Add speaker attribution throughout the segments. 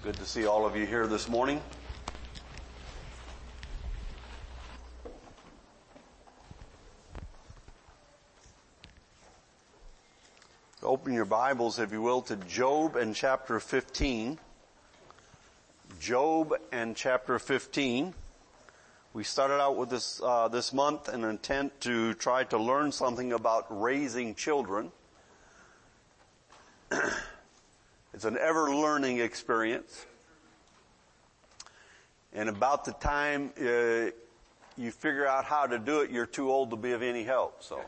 Speaker 1: Good to see all of you here this morning. Open your Bibles, if you will, to Job and chapter 15. Job and chapter 15. We started out with this month an intent to try to learn something about raising children. It's an ever-learning experience. And about the time you figure out how to do it, you're too old to be of any help. So,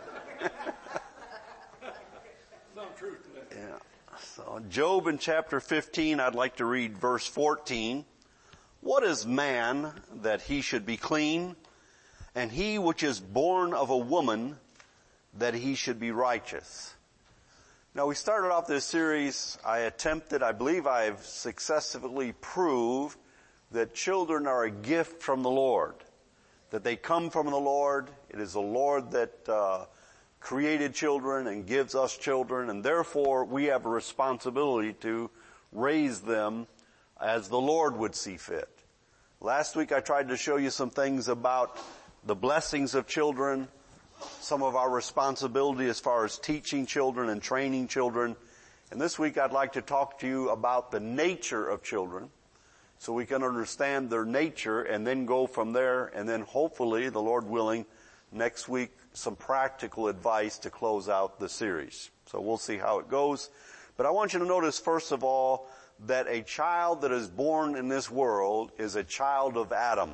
Speaker 2: Some truth to that.
Speaker 1: yeah. So Job in chapter 15, I'd like to read verse 14. What is man that he should be clean, and he which is born of a woman that he should be righteous? Now we started off this series, I believe I've successfully proved that children are a gift from the Lord. That they come from the Lord. It is the Lord that created children and gives us children, and therefore we have a responsibility to raise them as the Lord would see fit. Last week I tried to show you some things about the blessings of children, some of our responsibility as far as teaching children and training children. And this week I'd like to talk to you about the nature of children so we can understand their nature and then go from there, and then hopefully, the Lord willing, next week some practical advice to close out the series. So we'll see how it goes. But I want you to notice first of all that a child that is born in this world is a child of Adam.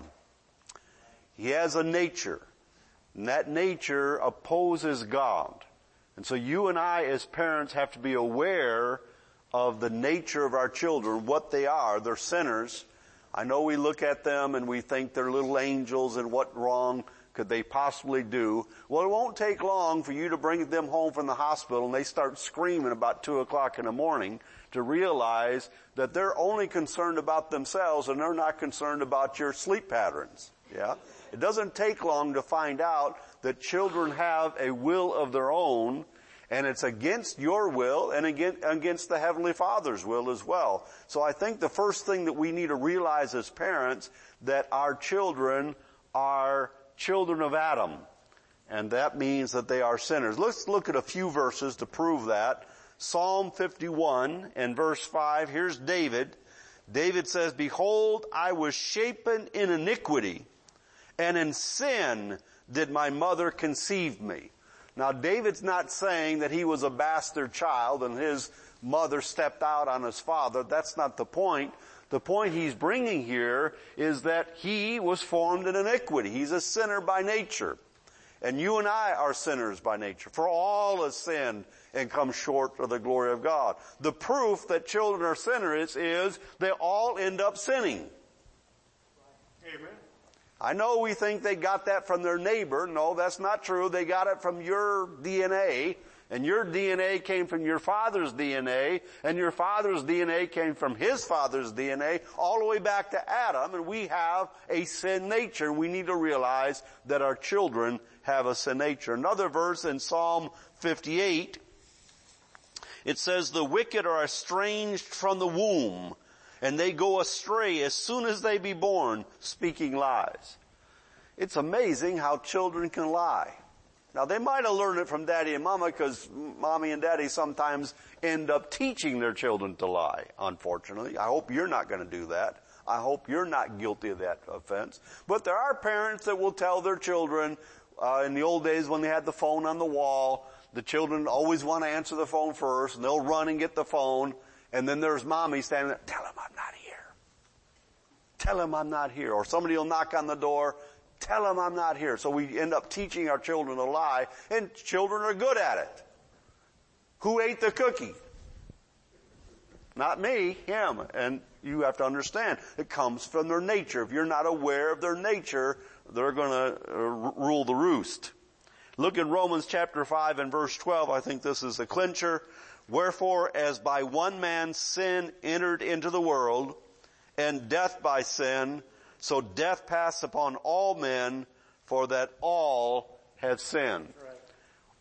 Speaker 1: He has a nature. And that nature opposes God. And so you and I as parents have to be aware of the nature of our children, what they are. They're sinners. I know we look at them and we think they're little angels, and what wrong could they possibly do? Well, it won't take long for you to bring them home from the hospital and they start screaming about 2 o'clock in the morning to realize that they're only concerned about themselves and they're not concerned about your sleep patterns. Yeah? It doesn't take long to find out that children have a will of their own, and it's against your will and against the Heavenly Father's will as well. So I think the first thing that we need to realize as parents, that our children are children of Adam. And that means that they are sinners. Let's look at a few verses to prove that. Psalm 51 and verse 5, here's David. David says, "Behold, I was shapen in iniquity, and in sin did my mother conceive me." Now David's not saying that he was a bastard child and his mother stepped out on his father. That's not the point. The point he's bringing here is that he was formed in iniquity. He's a sinner by nature. And you and I are sinners by nature. For all have sinned and come short of the glory of God. The proof that children are sinners is they all end up sinning.
Speaker 2: Amen.
Speaker 1: I know we think they got that from their neighbor. No, that's not true. They got it from your DNA, and your DNA came from your father's DNA, and your father's DNA came from his father's DNA, all the way back to Adam, and we have a sin nature. We need to realize that our children have a sin nature. Another verse in Psalm 58, it says, "The wicked are estranged from the womb, and they go astray as soon as they be born, speaking lies." It's amazing how children can lie. Now they might have learned it from daddy and mama, because mommy and daddy sometimes end up teaching their children to lie, unfortunately. I hope you're not going to do that. I hope you're not guilty of that offense. But there are parents that will tell their children, in the old days when they had the phone on the wall, the children always want to answer the phone first, and they'll run and get the phone. And then there's mommy standing there, "Tell him I'm not here. Tell him I'm not here." Or somebody will knock on the door, "Tell him I'm not here." So we end up teaching our children to lie, and children are good at it. Who ate the cookie? Not me, him. And you have to understand, it comes from their nature. If you're not aware of their nature, they're going to rule the roost. Look in Romans chapter 5 and verse 12. I think this is a clincher. "Wherefore, as by one man sin entered into the world, and death by sin, so death passed upon all men, for that all have sinned." Right.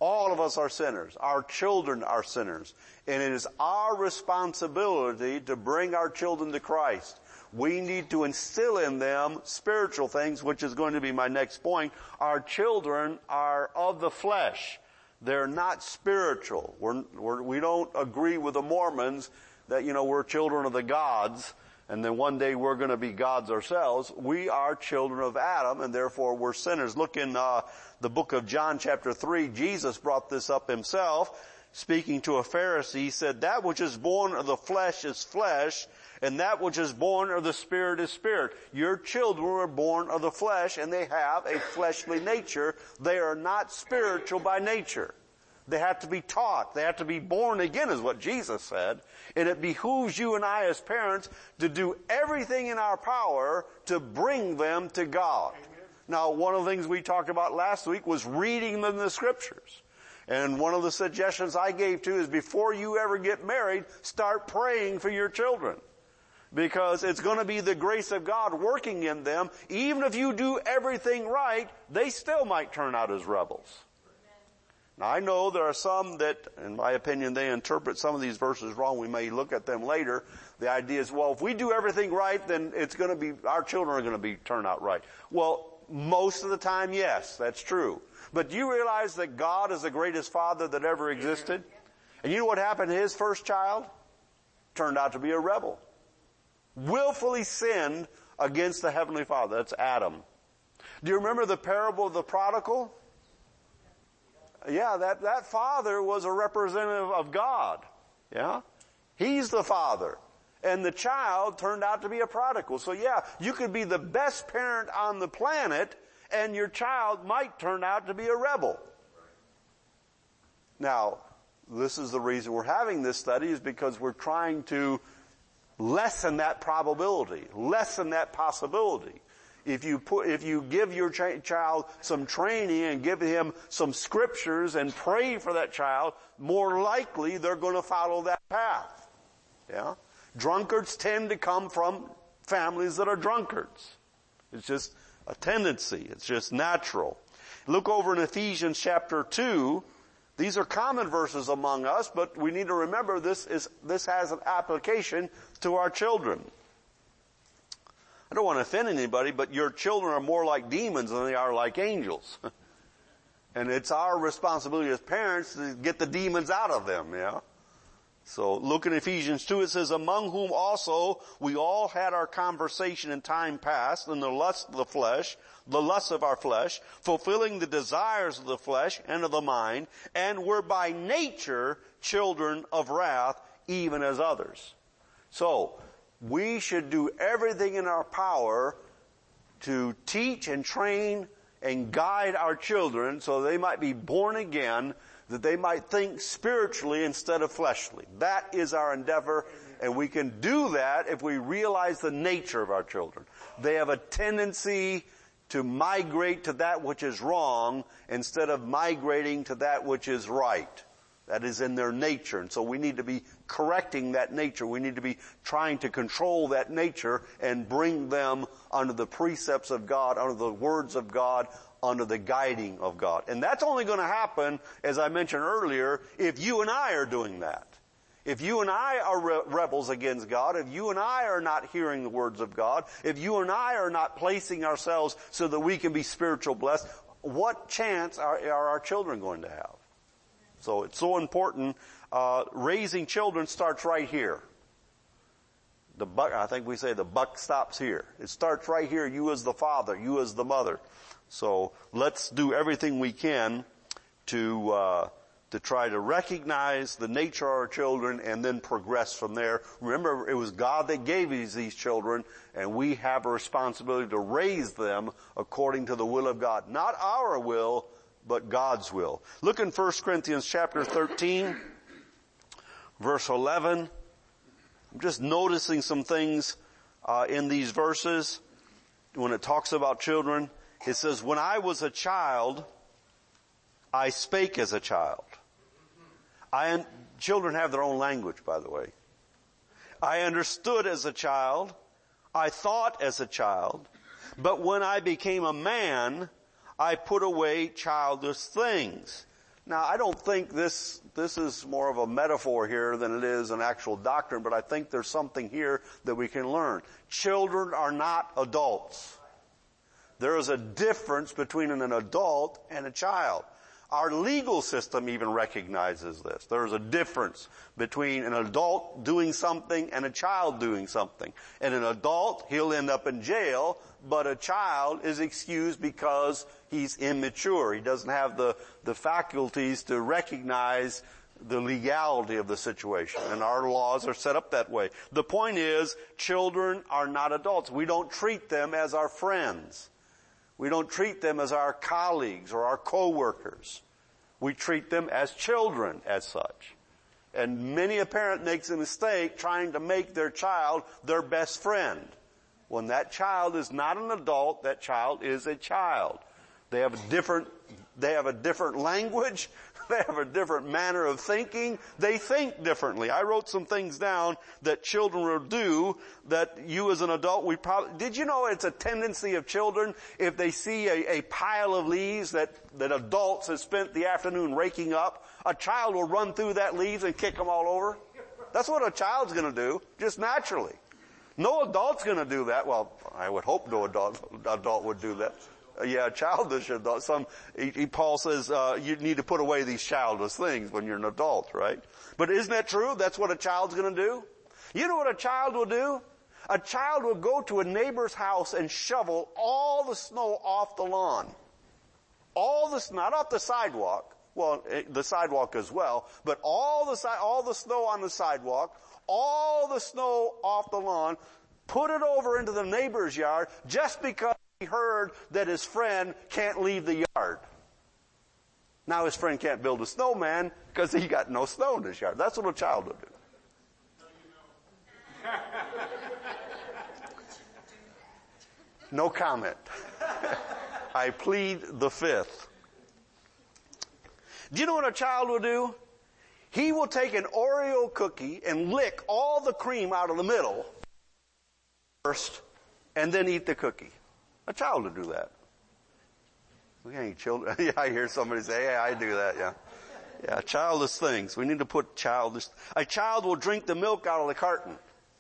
Speaker 1: All of us are sinners. Our children are sinners. And it is our responsibility to bring our children to Christ. We need to instill in them spiritual things, which is going to be my next point. Our children are of the flesh. They're not spiritual. We don't agree with the Mormons that, we're children of the gods, and then one day we're going to be gods ourselves. We are children of Adam, and therefore we're sinners. Look in the book of John chapter 3. Jesus brought this up himself. Speaking to a Pharisee, he said, that which is born of the flesh is flesh, and that which is born of the Spirit is spirit. Your children were born of the flesh, and they have a fleshly nature. They are not spiritual by nature. They have to be taught. They have to be born again, is what Jesus said. And it behooves you and I as parents to do everything in our power to bring them to God. Amen. Now, one of the things we talked about last week was reading them the Scriptures. And one of the suggestions I gave too is before you ever get married, start praying for your children. Because it's going to be the grace of God working in them. Even if you do everything right, they still might turn out as rebels. Now I know there are some that, in my opinion, they interpret some of these verses wrong. We may look at them later. The idea is, well, if we do everything right, then it's going to be, our children are going to turn out right. Well, most of the time, yes, that's true. But do you realize that God is the greatest father that ever existed? And you know what happened to his first child? Turned out to be a rebel. Willfully sinned against the Heavenly Father. That's Adam. Do you remember the parable of the prodigal? Yeah, that father was a representative of God. Yeah? He's the father. And the child turned out to be a prodigal. So yeah, you could be the best parent on the planet, and your child might turn out to be a rebel. Now, this is the reason we're having this study, is because we're trying to lessen that probability, lessen that possibility. If you give your child some training and give him some scriptures and pray for that child, more likely they're going to follow that path. Yeah? Drunkards tend to come from families that are drunkards. It's just a tendency. It's just natural. Look over in Ephesians chapter 2. These are common verses among us, but we need to remember this has an application to our children. I don't want to offend anybody, but your children are more like demons than they are like angels. And it's our responsibility as parents to get the demons out of them, yeah? So look in Ephesians 2, it says, among whom also we all had our conversation in time past in the lust of the flesh, the lust of our flesh, fulfilling the desires of the flesh and of the mind, and were by nature children of wrath, even as others. So, we should do everything in our power to teach and train and guide our children so they might be born again, that they might think spiritually instead of fleshly. That is our endeavor, and we can do that if we realize the nature of our children. They have a tendency to migrate to that which is wrong instead of migrating to that which is right. That is in their nature, and so we need to be correcting that nature. We need to be trying to control that nature and bring them under the precepts of God, under the words of God, under the guiding of God. And that's only going to happen, as I mentioned earlier, if you and I are doing that. If you and I are rebels against God, if you and I are not hearing the words of God, if you and I are not placing ourselves so that we can be spiritual blessed, what chance are our children going to have? So it's so important. Raising children starts right here. I think we say the buck stops here. It starts right here. You as the father, you as the mother. So let's do everything we can to try to recognize the nature of our children and then progress from there. Remember, it was God that gave us these children, and we have a responsibility to raise them according to the will of God. Not our will, but God's will. Look in 1 Corinthians chapter 13, verse 11. I'm just noticing some things in these verses when it talks about children. It says, when I was a child, I spake as a child. Children have their own language, by the way. I understood as a child. I thought as a child. But when I became a man, I put away childish things. Now, I don't think this is more of a metaphor here than it is an actual doctrine, but I think there's something here that we can learn. Children are not adults. There is a difference between an adult and a child. Our legal system even recognizes this. There is a difference between an adult doing something and a child doing something. And an adult, he'll end up in jail, but a child is excused because he's immature. He doesn't have the faculties to recognize the legality of the situation. And our laws are set up that way. The point is, children are not adults. We don't treat them as our friends. We don't treat them as our colleagues or our co-workers. We treat them as children as such. And many a parent makes a mistake trying to make their child their best friend. When that child is not an adult, that child is a child. They have a different language. They have a different manner of thinking. They think differently. I wrote some things down that children will do that you as an adult, did you know it's a tendency of children if they see a pile of leaves that adults have spent the afternoon raking up, a child will run through that leaves and kick them all over? That's what a child's gonna do, just naturally. No adult's gonna do that. Well, I would hope no adult would do that. Childish adult. Paul says, you need to put away these childish things when you're an adult, right? But isn't that true? That's what a child's gonna do? You know what a child will do? A child will go to a neighbor's house and shovel all the snow off the lawn. Not off the sidewalk. Well, the sidewalk as well, but all the snow on the sidewalk, all the snow off the lawn, put it over into the neighbor's yard just because he heard that his friend can't leave the yard. Now his friend can't build a snowman because he got no snow in his yard. That's what a child would do. No comment. I plead the fifth. Do you know what a child will do? He will take an Oreo cookie and lick all the cream out of the middle first and then eat the cookie. A child would do that. We ain't children. Yeah, I hear somebody say, yeah, I do that, yeah. Yeah, childish things. We need to put childish. A child will drink the milk out of the carton.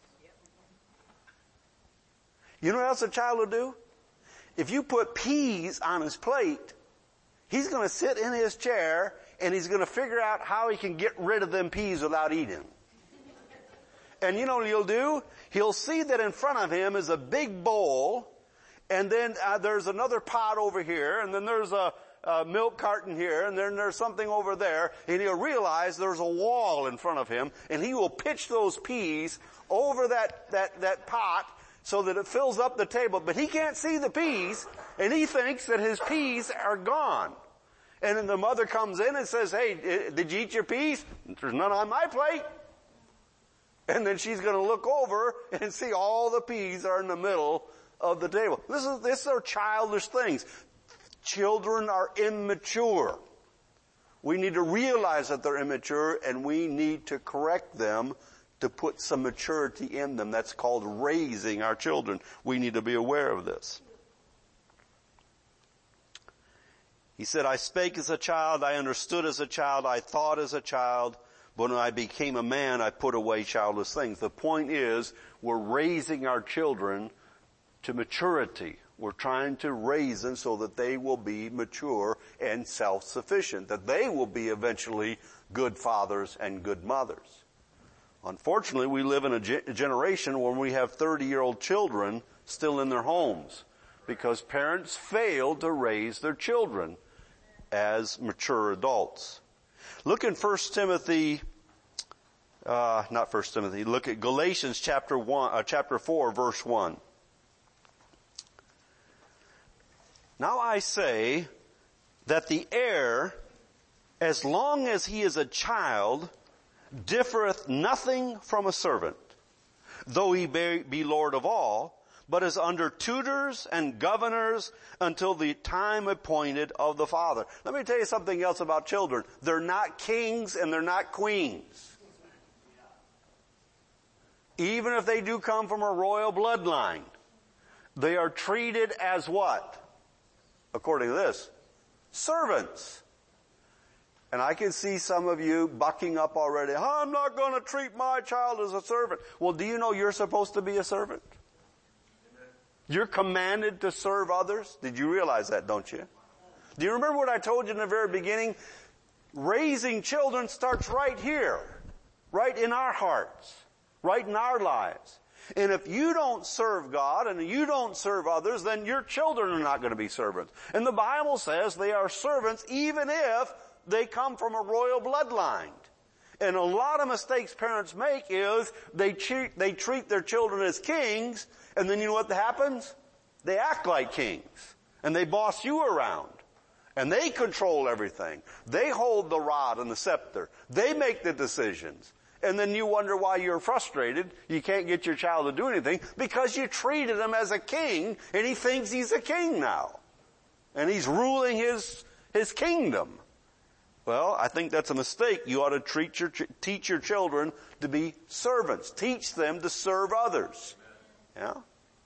Speaker 1: You know what else a child will do? If you put peas on his plate, he's going to sit in his chair and he's going to figure out how he can get rid of them peas without eating. And you know what he'll do? He'll see that in front of him is a big bowl, and then there's another pot over here, and then there's a milk carton here, and then there's something over there, and he'll realize there's a wall in front of him, and he will pitch those peas over that pot so that it fills up the table. But he can't see the peas, and he thinks that his peas are gone. And then the mother comes in and says, hey, did you eat your peas? There's none on my plate. And then she's going to look over and see all the peas are in the middle of the table. These are childish things. Children are immature. We need to realize that they're immature, and we need to correct them to put some maturity in them. That's called raising our children. We need to be aware of this. He said, I spake as a child, I understood as a child, I thought as a child, but when I became a man, I put away childish things. The point is, we're raising our children to maturity. We're trying to raise them so that they will be mature and self-sufficient, that they will be eventually good fathers and good mothers. Unfortunately, we live in a generation where we have 30-year-old children still in their homes because parents failed to raise their children as mature adults. Look in look at Galatians chapter 4, verse 1. Now I say that the heir, as long as he is a child, differeth nothing from a servant, though he be Lord of all, but is under tutors and governors until the time appointed of the Father. Let me tell you something else about children. They're not kings and they're not queens. Even if they do come from a royal bloodline, they are treated as what? According to this, servants. And I can see some of you bucking up already. I'm not going to treat my child as a servant. Well, do you know you're supposed to be a servant? You're commanded to serve others. Did you realize that, don't you? Do you remember what I told you in the very beginning? Raising children starts right here, right in our hearts, right in our lives. And if you don't serve God and you don't serve others, then your children are not going to be servants. And the Bible says they are servants even if they come from a royal bloodline. And a lot of mistakes parents make is they treat their children as kings, and then you know what happens? They act like kings. And they boss you around. And they control everything. They hold the rod and the scepter. They make the decisions. And then you wonder why you're frustrated. You can't get your child to do anything because you treated him as a king, and he thinks he's a king now. And he's ruling his kingdom. Well, I think that's a mistake. You ought to teach your children to be servants. Teach them to serve others. Yeah?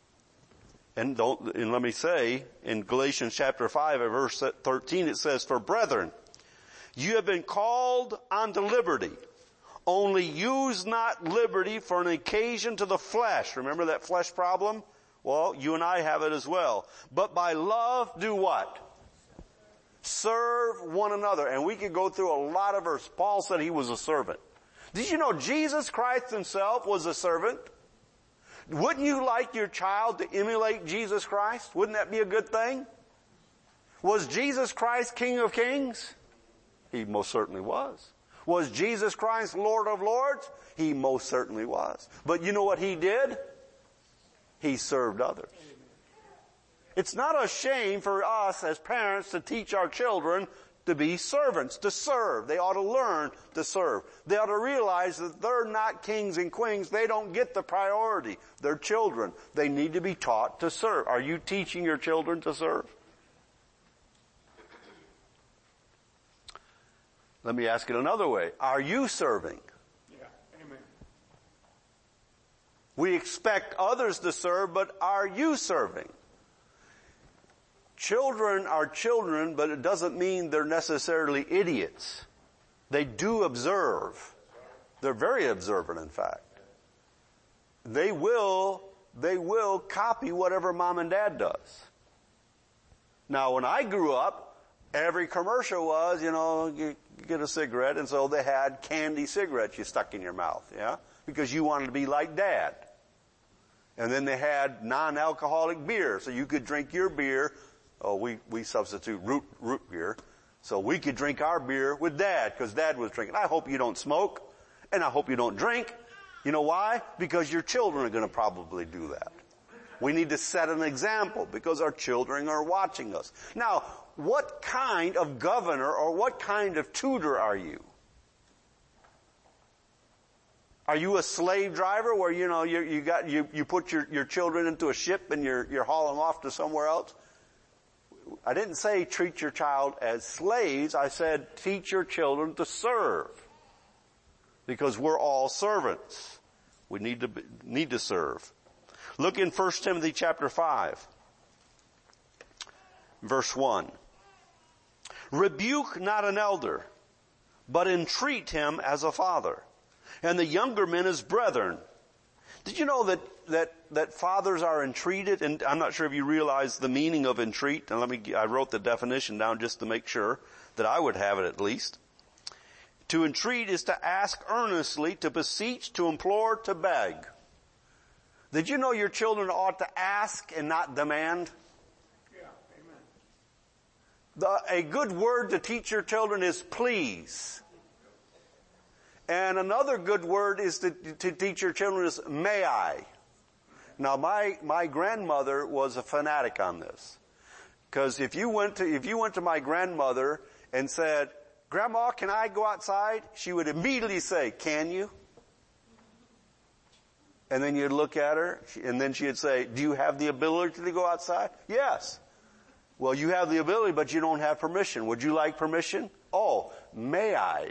Speaker 1: And let me say, in Galatians chapter 5 and verse 13, it says, "For brethren, you have been called unto liberty. Only use not liberty for an occasion to the flesh." Remember that flesh problem? Well, you and I have it as well. "But by love do what? Serve one another." And we could go through a lot of verses. Paul said he was a servant. Did you know Jesus Christ himself was a servant? Wouldn't you like your child to emulate Jesus Christ? Wouldn't that be a good thing? Was Jesus Christ King of Kings? He most certainly was. Was Jesus Christ Lord of Lords? He most certainly was. But you know what he did? He served others. It's not a shame for us as parents to teach our children to be servants, to serve. They ought to learn to serve. They ought to realize that they're not kings and queens. They don't get the priority. They're children. They need to be taught to serve. Are you teaching your children to serve? Let me ask it another way. Are you serving?
Speaker 2: Yeah. Amen.
Speaker 1: We expect others to serve, but are you serving? Children are children, but it doesn't mean they're necessarily idiots. They do observe. They're very observant, in fact. They will copy whatever mom and dad does. Now, when I grew up, every commercial was, you get a cigarette, and so they had candy cigarettes you stuck in your mouth, yeah? Because you wanted to be like dad. And then they had non-alcoholic beer, so you could drink your beer. Oh, we substitute root beer. So we could drink our beer with Dad, because Dad was drinking. I hope you don't smoke, and I hope you don't drink. You know why? Because your children are going to probably do that. We need to set an example, because our children are watching us. Now, what kind of governor or what kind of tutor are you? Are you a slave driver where, you put your children into a ship and you're hauling off to somewhere else? I didn't say treat your child as slaves. I said teach your children to serve. Because we're all servants. We need to serve. Look in 1 Timothy chapter 5. Verse 1. "Rebuke not an elder, but entreat him as a father, and the younger men as brethren." Did you know that fathers are entreated? And I'm not sure if you realize the meaning of entreat. And I wrote the definition down just to make sure that I would have it at least. To entreat is to ask earnestly, to beseech, to implore, to beg. Did you know your children ought to ask and not demand?
Speaker 2: Yeah, amen.
Speaker 1: A good word to teach your children is please. And another good word is to teach your children is may I. Now my grandmother was a fanatic on this. Because if you went to my grandmother and said, "Grandma, can I go outside?" she would immediately say, "Can you?" And then you'd look at her, and then she'd say, "Do you have the ability to go outside?" "Yes." "Well, you have the ability, but you don't have permission. Would you like permission?" "Oh, may I?"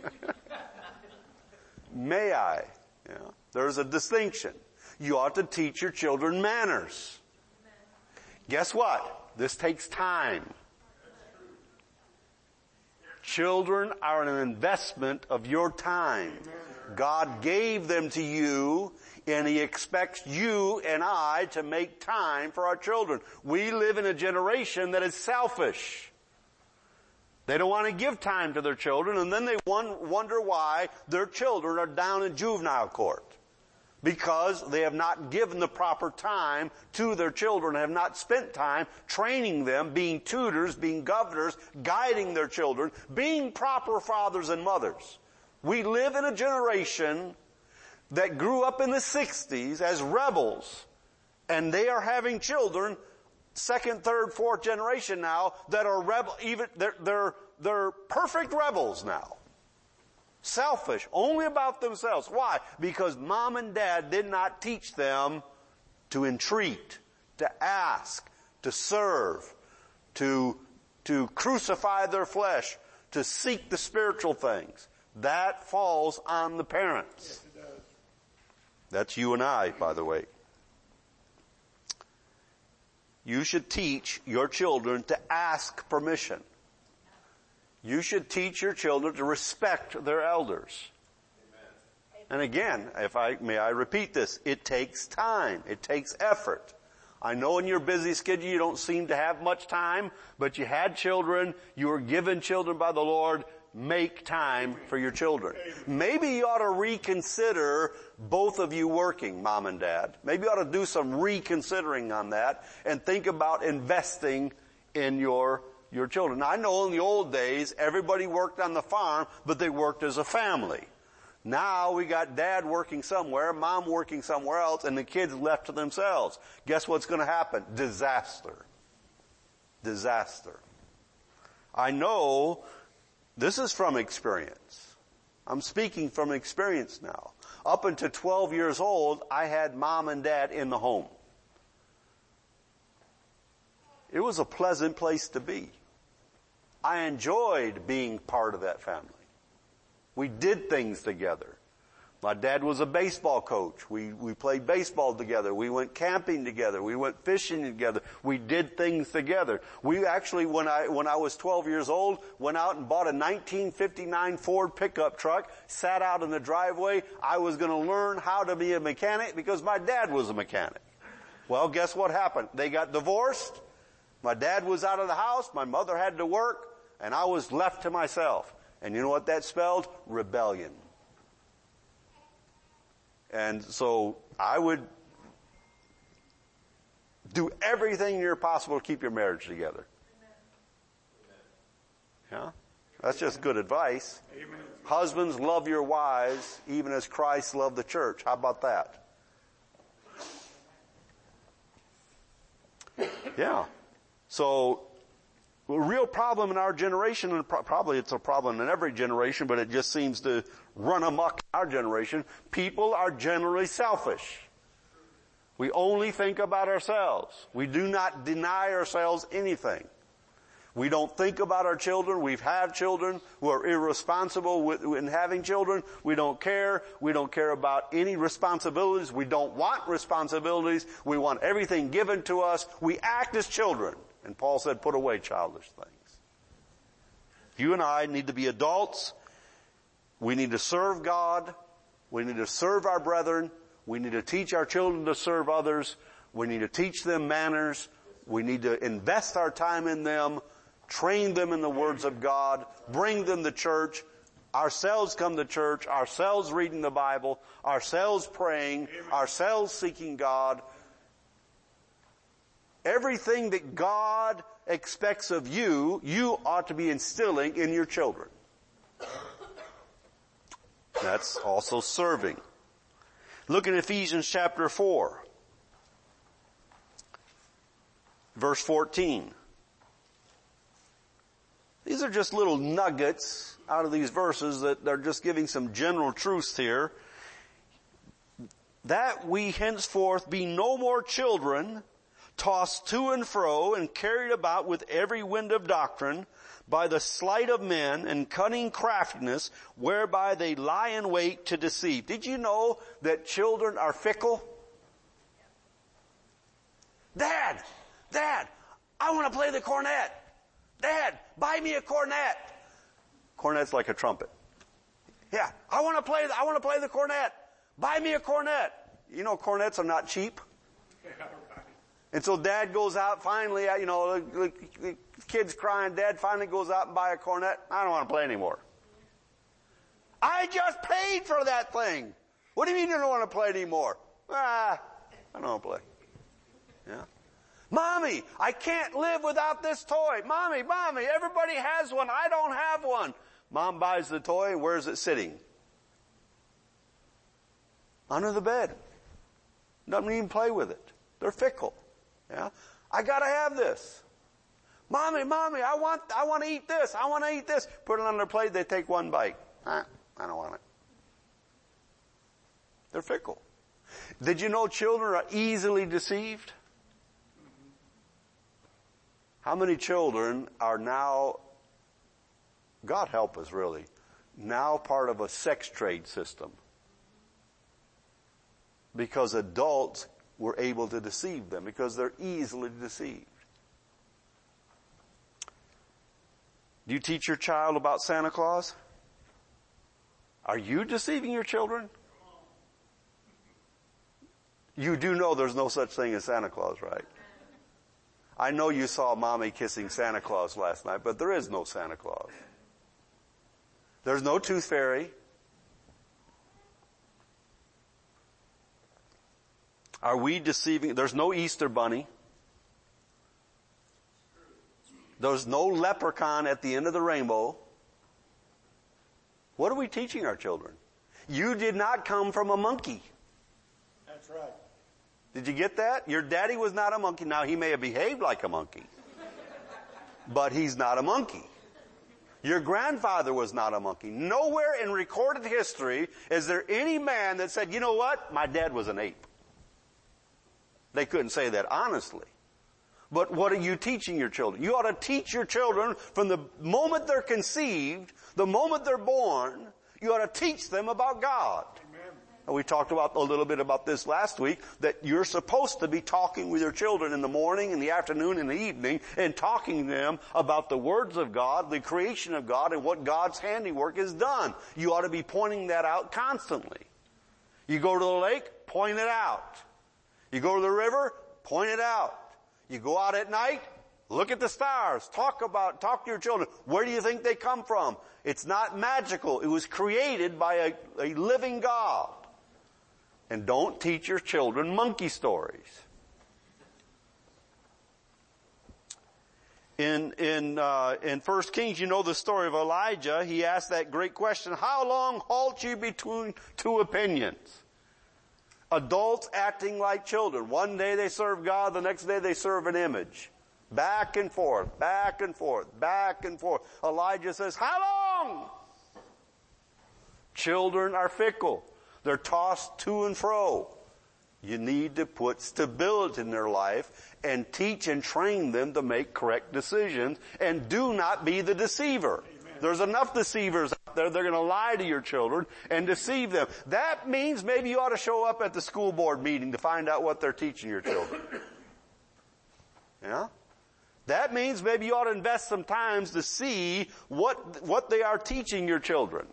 Speaker 1: May I? Yeah. There's a distinction. You ought to teach your children manners. Guess what? This takes time. Children are an investment of your time. God gave them to you, and He expects you and I to make time for our children. We live in a generation that is selfish. They don't want to give time to their children, and then they wonder why their children are down in juvenile court. Because they have not given the proper time to their children, have not spent time training them, being tutors, being governors, guiding their children, being proper fathers and mothers. We live in a generation that grew up in the 60s as rebels, and they are having children, second, third, fourth generation now, that are they're perfect rebels now. Selfish, only about themselves. Why? Because mom and dad did not teach them to entreat, to ask, to serve, to crucify their flesh, to seek the spiritual things. That falls on the parents.
Speaker 2: Yes, it does.
Speaker 1: That's you and I, by the way. You should teach your children to ask permission. You should teach your children to respect their elders. Amen. And again, may I repeat this, it takes time. It takes effort. I know in your busy schedule you don't seem to have much time, but you had children, you were given children by the Lord. Make time for your children. Maybe you ought to reconsider both of you working, mom and dad. Maybe you ought to do some reconsidering on that and think about investing in your children. Now, I know in the old days, everybody worked on the farm, but they worked as a family. Now we got dad working somewhere, mom working somewhere else, and the kids left to themselves. Guess what's going to happen? Disaster. Disaster. I know this is from experience. I'm speaking from experience now. Up until 12 years old, I had mom and dad in the home. It was a pleasant place to be. I enjoyed being part of that family. We did things together. My dad was a baseball coach. We played baseball together. We went camping together. We went fishing together. We did things together. We actually, when I was 12 years old, went out and bought a 1959 Ford pickup truck, sat out in the driveway. I was going to learn how to be a mechanic because my dad was a mechanic. Well, guess what happened? They got divorced. My dad was out of the house. My mother had to work. And I was left to myself. And you know what that spelled? Rebellion. And so I would do everything near possible to keep your marriage together. Yeah? That's just good advice.
Speaker 2: Amen.
Speaker 1: Husbands, love your wives even as Christ loved the church. How about that? Yeah. So, a real problem in our generation, and probably it's a problem in every generation, but it just seems to run amok in our generation. People are generally selfish. We only think about ourselves. We do not deny ourselves anything. We don't think about our children. We've had children. We're irresponsible in having children. We don't care. We don't care about any responsibilities. We don't want responsibilities. We want everything given to us. We act as children. And Paul said, put away childish things. You and I need to be adults. We need to serve God. We need to serve our brethren. We need to teach our children to serve others. We need to teach them manners. We need to invest our time in them, train them in the words of God, bring them to church, ourselves come to church, ourselves reading the Bible, ourselves praying, ourselves seeking God. Everything that God expects of you, you ought to be instilling in your children. That's also serving. Look at Ephesians chapter 4, verse 14. These are just little nuggets out of these verses that they're just giving some general truths here. That we henceforth be no more children, tossed to and fro and carried about with every wind of doctrine by the sleight of men and cunning craftiness whereby they lie in wait to deceive. Did you know that children are fickle? Dad, I want to play the cornet. Dad, buy me a cornet. Cornet's like a trumpet. Yeah, I want to play the cornet. Buy me a cornet. You know, cornets are not cheap.
Speaker 2: Yeah, right.
Speaker 1: And so Dad goes out finally, the kid's crying. Dad finally goes out and buy a cornet. I don't want to play anymore. I just paid for that thing. What do you mean you don't want to play anymore? I don't want to play. Yeah. Mommy, I can't live without this toy. Mommy, everybody has one. I don't have one. Mom buys the toy. Where's it sitting? Under the bed. Doesn't even play with it. They're fickle. Yeah. I gotta have this. Mommy, I want to eat this. I want to eat this. Put it on their plate. They take one bite. I don't want it. They're fickle. Did you know children are easily deceived? How many children are now, God help us really, now part of a sex trade system? Because adults were able to deceive them, because they're easily deceived. Do you teach your child about Santa Claus? Are you deceiving your children? You do know there's no such thing as Santa Claus, right? I know you saw Mommy kissing Santa Claus last night, but there is no Santa Claus. There's no Tooth Fairy. Are we deceiving? There's no Easter Bunny. There's no leprechaun at the end of the rainbow. What are we teaching our children? You did not come from a monkey.
Speaker 2: That's right.
Speaker 1: Did you get that? Your daddy was not a monkey. Now, he may have behaved like a monkey, but he's not a monkey. Your grandfather was not a monkey. Nowhere in recorded history is there any man that said, you know what? My dad was an ape. They couldn't say that honestly. But what are you teaching your children? You ought to teach your children from the moment they're conceived, the moment they're born, you ought to teach them about God. And we talked about a little bit about this last week, that you're supposed to be talking with your children in the morning, in the afternoon, in the evening, and talking to them about the words of God, the creation of God, and what God's handiwork has done. You ought to be pointing that out constantly. You go to the lake, point it out. You go to the river, point it out. You go out at night, look at the stars. Talk to your children. Where do you think they come from? It's not magical. It was created by a living God. And don't teach your children monkey stories. In 1 Kings, you know the story of Elijah. He asked that great question, how long halt you between two opinions? Adults acting like children. One day they serve God, the next day they serve an image. Back and forth, back and forth, back and forth. Elijah says, how long? Children are fickle. They're tossed to and fro. You need to put stability in their life and teach and train them to make correct decisions, and do not be the deceiver. Amen. There's enough deceivers out there. They're going to lie to your children and deceive them. That means maybe you ought to show up at the school board meeting to find out what they're teaching your children. Yeah? That means maybe you ought to invest some time to see what they are teaching your children.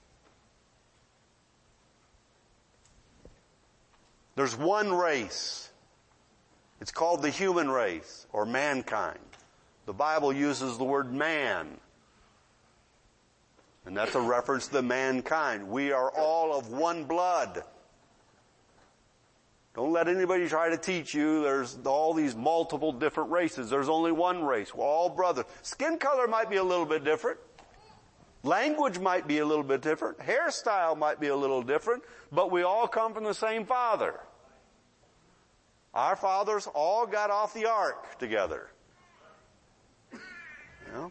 Speaker 1: There's one race. It's called the human race, or mankind. The Bible uses the word man. And that's a reference to mankind. We are all of one blood. Don't let anybody try to teach you there's all these multiple different races. There's only one race. We're all brothers. Skin color might be a little bit different. Language might be a little bit different. Hairstyle might be a little different. But we all come from the same Father. Our fathers all got off the ark together. You know?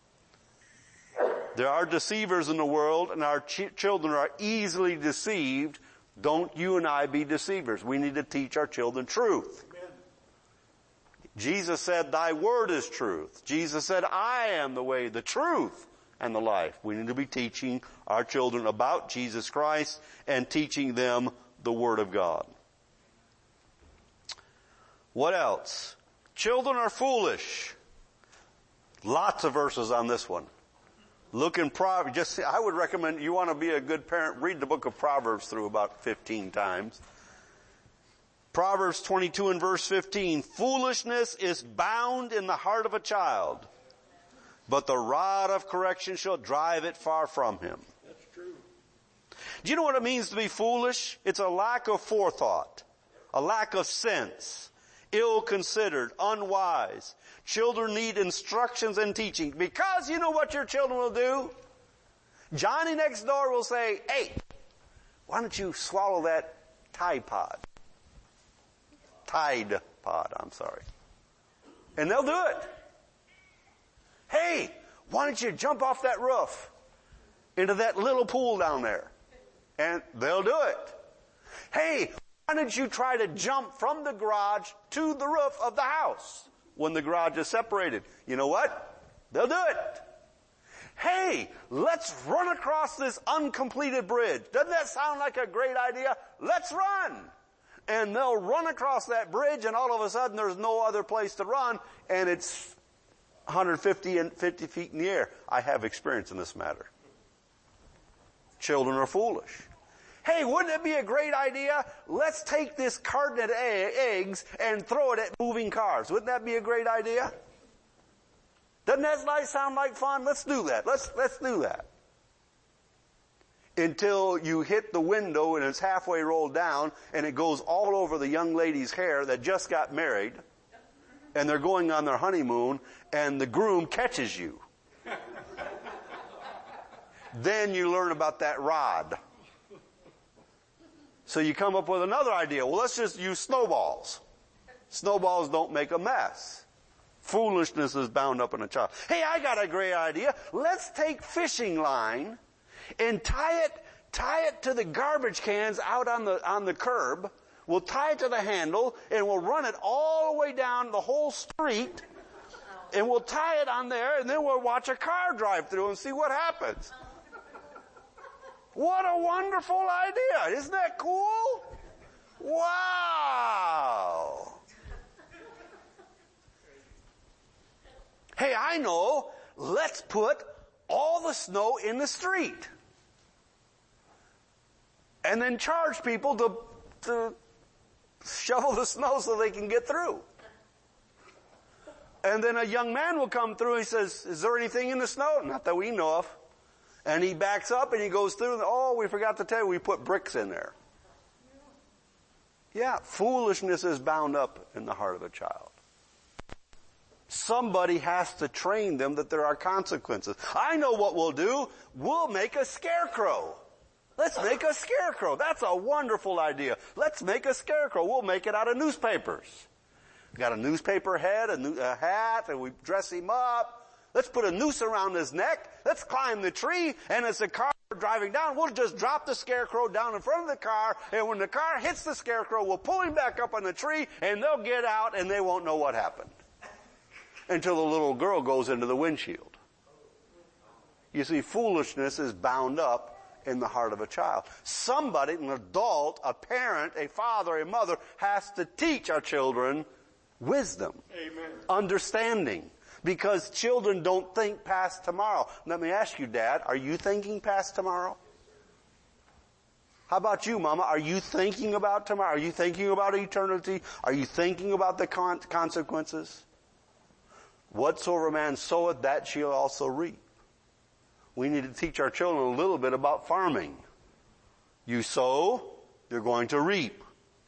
Speaker 1: There are deceivers in the world, and our children are easily deceived. Don't you and I be deceivers. We need to teach our children truth. Amen. Jesus said, thy word is truth. Jesus said, I am the way, the truth, and the life. We need to be teaching our children about Jesus Christ and teaching them the Word of God. What else? Children are foolish. Lots of verses on this one. Look in Proverbs. I would recommend, you want to be a good parent, read the book of Proverbs through about 15 times. Proverbs 22 and verse 15. Foolishness is bound in the heart of a child, but the rod of correction shall drive it far from him.
Speaker 2: That's true.
Speaker 1: Do you know what it means to be foolish? It's a lack of forethought, a lack of sense, ill-considered, unwise. Children need instructions and teaching, because you know what your children will do? Johnny next door will say, hey, why don't you swallow that Tide Pod? Tide Pod, I'm sorry. And they'll do it. Hey, why don't you jump off that roof into that little pool down there? And they'll do it. Hey, why don't you try to jump from the garage to the roof of the house when the garage is separated? You know what? They'll do it. Hey, let's run across this uncompleted bridge. Doesn't that sound like a great idea? Let's run. And they'll run across that bridge, and all of a sudden there's no other place to run, and it's 150 and 50 feet in the air. I have experience in this matter. Children are foolish. Hey, wouldn't it be a great idea? Let's take this carton of eggs and throw it at moving cars. Wouldn't that be a great idea? Doesn't that sound like fun? Let's do that. Let's do that. Until you hit the window and it's halfway rolled down and it goes all over the young lady's hair that just got married, and they're going on their honeymoon, and the groom catches you. Then you learn about that rod. So you come up with another idea. Well, let's just use snowballs. Snowballs don't make a mess. Foolishness is bound up in a child. Hey, I got a great idea. Let's take fishing line and tie it to the garbage cans out on the curb. We'll tie it to the handle, and we'll run it all the way down the whole street, and we'll tie it on there, and then we'll watch a car drive through and see what happens. What a wonderful idea. Isn't that cool? Wow. Hey, I know. Let's put all the snow in the street. And then charge people to shovel the snow so they can get through. And then a young man will come through and he says, is there anything in the snow? Not that we know of. And he backs up and he goes through and, oh, we forgot to tell you, we put bricks in there. Yeah, foolishness is bound up in the heart of a child. Somebody has to train them that there are consequences. I know what we'll do. We'll make a scarecrow. Let's make a scarecrow. That's a wonderful idea. Let's make a scarecrow. We'll make it out of newspapers. We've got a newspaper head, a hat, and we dress him up. Let's put a noose around his neck. Let's climb the tree, and as the car is driving down, we'll just drop the scarecrow down in front of the car, and when the car hits the scarecrow, we'll pull him back up on the tree, and they'll get out, and they won't know what happened. Until the little girl goes into the windshield. You see, foolishness is bound up in the heart of a child. Somebody, an adult, a parent, a father, a mother, has to teach our children wisdom,
Speaker 2: Amen.
Speaker 1: Understanding. Because children don't think past tomorrow. Let me ask you, Dad, are you thinking past tomorrow? How about you, Mama? Are you thinking about tomorrow? Are you thinking about eternity? Are you thinking about the consequences? Whatsoever a man soweth, that shall also reap. We need to teach our children a little bit about farming. You sow, you're going to reap.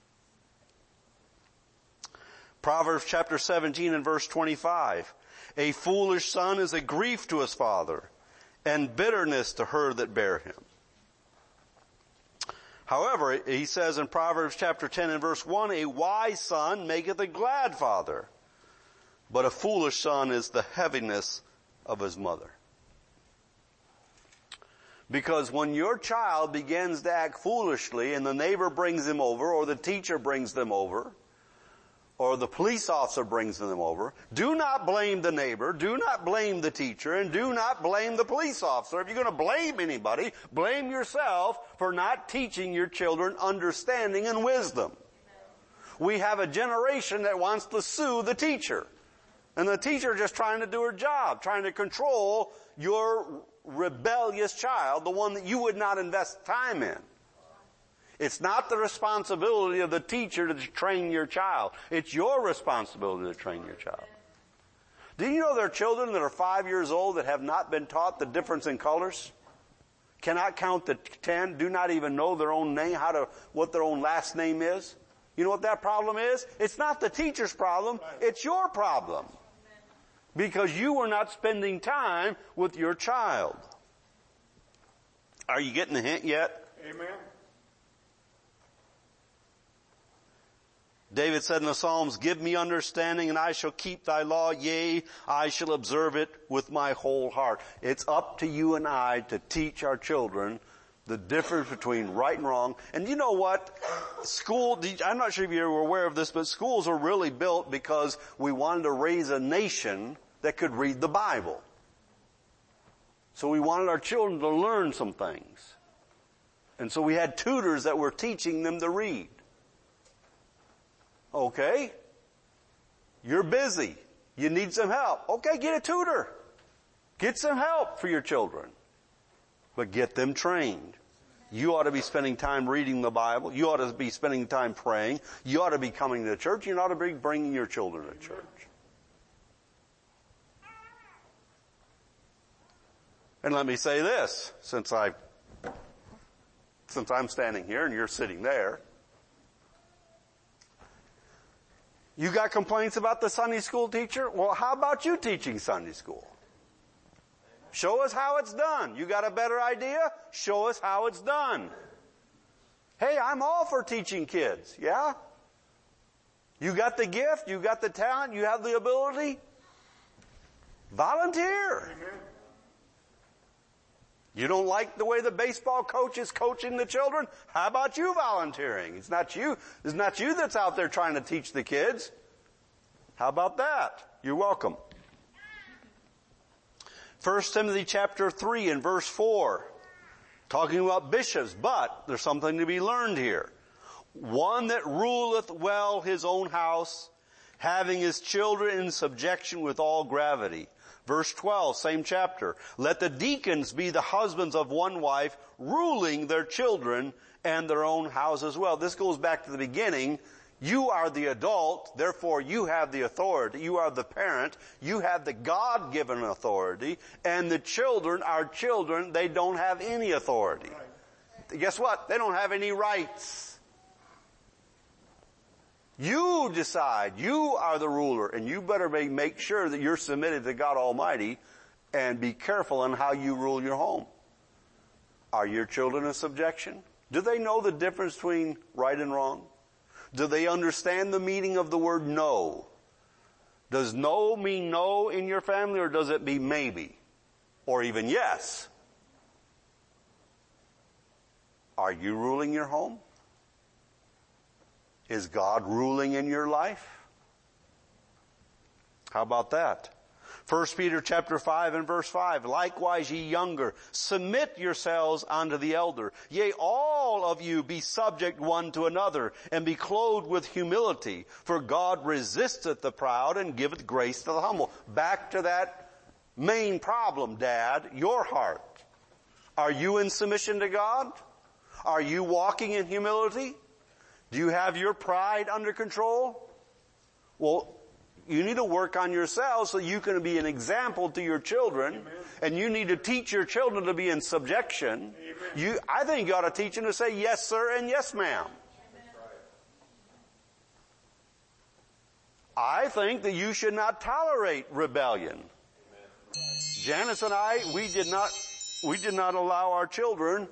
Speaker 1: Proverbs chapter 17 and verse 25. A foolish son is a grief to his father, and bitterness to her that bare him. However, he says in Proverbs chapter 10 and verse 1, a wise son maketh a glad father, but a foolish son is the heaviness of his mother. Because when your child begins to act foolishly and the neighbor brings him over, or the teacher brings them over, or the police officer brings them over, do not blame the neighbor, do not blame the teacher, and do not blame the police officer. If you're going to blame anybody, blame yourself for not teaching your children understanding and wisdom. We have a generation that wants to sue the teacher. And the teacher just trying to do her job, trying to control your rebellious child, the one that you would not invest time in. It's not the responsibility of the teacher to train your child. It's your responsibility to train your child. Do you know there are children that are 5 years old that have not been taught the difference in colors? Cannot count to 10, do not even know their own name, what their own last name is? You know what that problem is? It's not the teacher's problem, it's your problem. Because you were not spending time with your child. Are you getting the hint yet?
Speaker 2: Amen.
Speaker 1: David said in the Psalms, give me understanding and I shall keep thy law. Yea, I shall observe it with my whole heart. It's up to you and I to teach our children the difference between right and wrong. And you know what? I'm not sure if you're aware of this, but schools are really built because we wanted to raise a nation that could read the Bible. So we wanted our children to learn some things. And so we had tutors that were teaching them to read. Okay. You're busy. You need some help. Okay, get a tutor. Get some help for your children. But get them trained. You ought to be spending time reading the Bible. You ought to be spending time praying. You ought to be coming to church. You ought to be bringing your children to church. And let me say this, since I'm standing here and you're sitting there. You got complaints about the Sunday school teacher? Well, how about you teaching Sunday school? Show us how it's done. You got a better idea? Show us how it's done. Hey, I'm all for teaching kids, yeah? You got the gift, you got the talent, you have the ability. Volunteer. You don't like the way the baseball coach is coaching the children? How about you volunteering? It's not you that's out there trying to teach the kids. How about that? You're welcome. 1 Timothy chapter 3 and verse 4. Talking about bishops, but there's something to be learned here. One that ruleth well his own house, having his children in subjection with all gravity. Verse 12, same chapter. Let the deacons be the husbands of one wife, ruling their children and their own house as well. This goes back to the beginning. You are the adult, therefore you have the authority. You are the parent. You have the God-given authority. And the children are children. They don't have any authority. Guess what? They don't have any rights. You decide. You are the ruler, and you better make sure that you're submitted to God Almighty and be careful on how you rule your home. Are your children in subjection? Do they know the difference between right and wrong? Do they understand the meaning of the word no? Does no mean no in your family, or does it mean maybe? Or even yes? Are you ruling your home? Is God ruling in your life? How about that? 1 Peter chapter 5 and verse 5. Likewise ye younger, submit yourselves unto the elder. Yea, all of you be subject one to another, and be clothed with humility. For God resisteth the proud and giveth grace to the humble. Back to that main problem, Dad, your heart. Are you in submission to God? Are you walking in humility? Do you have your pride under control? Well, you need to work on yourself so you can be an example to your children. Amen. And you need to teach your children to be in subjection. I think you ought to teach them to say yes, sir, and yes, ma'am. I think that you should not tolerate rebellion. Janice and I, we did not allow our children.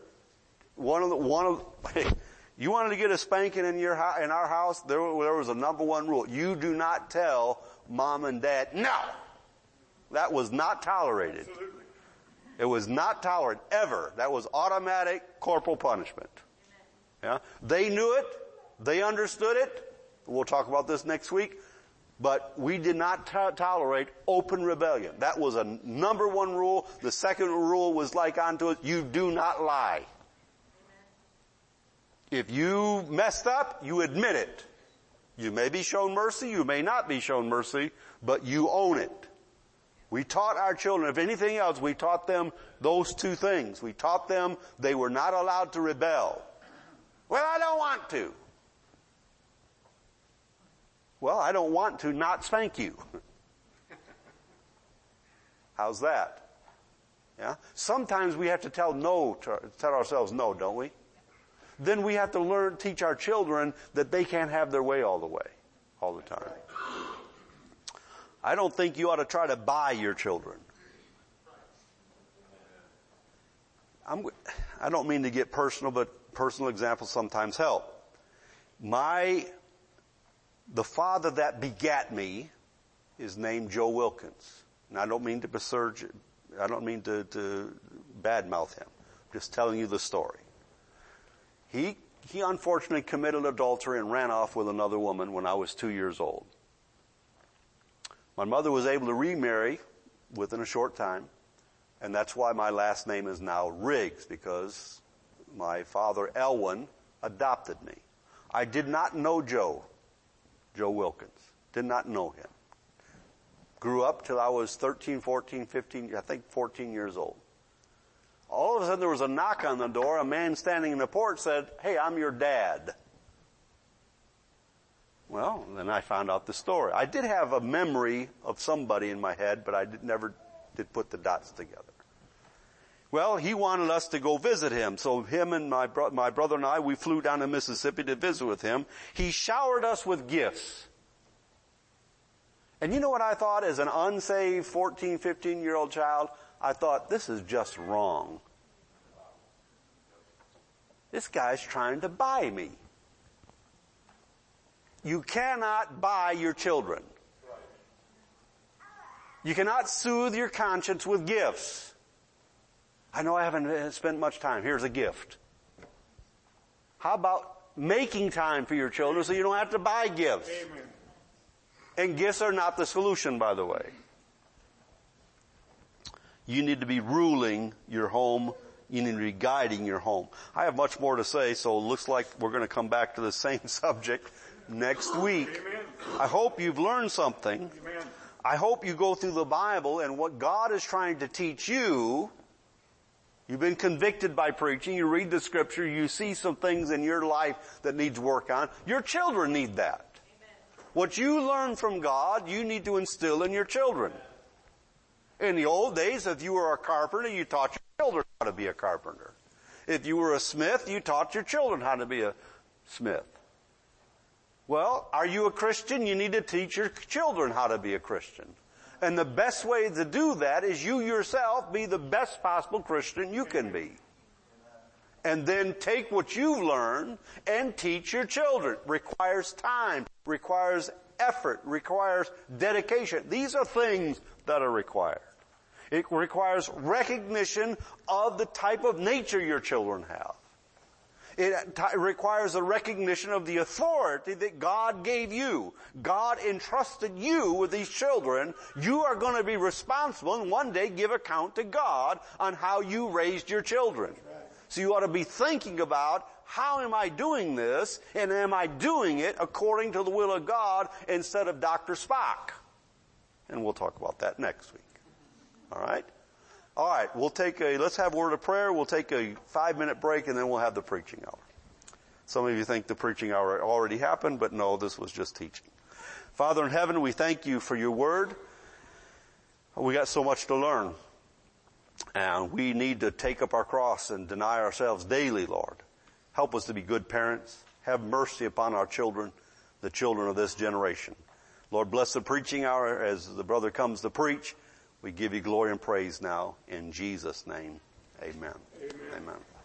Speaker 1: You wanted to get a spanking in our house, there was a number one rule. You do not tell mom and dad, no. That was not tolerated. Absolutely. It was not tolerated, ever. That was automatic corporal punishment. Yeah? They knew it. They understood it. We'll talk about this next week. But we did not tolerate open rebellion. That was a number one rule. The second rule was like unto it, you do not lie. If you messed up, you admit it. You may be shown mercy, you may not be shown mercy, but you own it. We taught our children, if anything else, we taught them those two things. We taught them they were not allowed to rebel. Well, I don't want to. Well, I don't want to not spank you. How's that? Yeah? Sometimes we have to tell ourselves no, don't we? Then we have to teach our children that they can't have their way all the time. I don't think you ought to try to buy your children. I don't mean to get personal, but personal examples sometimes help. The father that begat me is named Joe Wilkins. And I don't mean to badmouth him. I'm just telling you the story. He unfortunately committed adultery and ran off with another woman when I was 2 years old. My mother was able to remarry within a short time, and that's why my last name is now Riggs, because my father, Elwin, adopted me. I did not know Joe Wilkins. Did not know him. Grew up till I was 13, 14, 15, I think 14 years old. All of a sudden there was a knock on the door. A man standing in the porch said, "Hey, I'm your dad." Well, then I found out the story. I did have a memory of somebody in my head, but I never did put the dots together. Well, he wanted us to go visit him. So him and my brother and I, we flew down to Mississippi to visit with him. He showered us with gifts. And you know what I thought as an unsaved 14, 15-year-old child? I thought, this is just wrong. This guy's trying to buy me. You cannot buy your children. You cannot soothe your conscience with gifts. I know I haven't spent much time. Here's a gift. How about making time for your children so you don't have to buy gifts? Amen. And gifts are not the solution, by the way. You need to be ruling your home. You need to be guiding your home. I have much more to say, so it looks like we're going to come back to the same subject next week. Amen. I hope you've learned something. Amen. I hope you go through the Bible and what God is trying to teach you. You've been convicted by preaching. You read the scripture. You see some things in your life that needs work on. Your children need that. Amen. What you learn from God, you need to instill in your children. In the old days, if you were a carpenter, you taught your children how to be a carpenter. If you were a smith, you taught your children how to be a smith. Well, are you a Christian? You need to teach your children how to be a Christian. And the best way to do that is you yourself be the best possible Christian you can be. And then take what you've learned and teach your children. Requires time, requires effort, requires dedication. These are things that are required. It requires recognition of the type of nature your children have. It requires a recognition of the authority that God gave you. God entrusted you with these children. You are going to be responsible and one day give account to God on how you raised your children. So you ought to be thinking about, how am I doing this? And am I doing it according to the will of God instead of Dr. Spock? And we'll talk about that next week. All right? All right, let's have a word of prayer. We'll take a 5-minute break and then we'll have the preaching hour. Some of you think the preaching hour already happened, but no, this was just teaching. Father in heaven, we thank you for your word. We got so much to learn. And we need to take up our cross and deny ourselves daily, Lord. Help us to be good parents. Have mercy upon our children, the children of this generation. Lord, bless the preaching hour as the brother comes to preach. We give you glory and praise now in Jesus' name. Amen. Amen. Amen.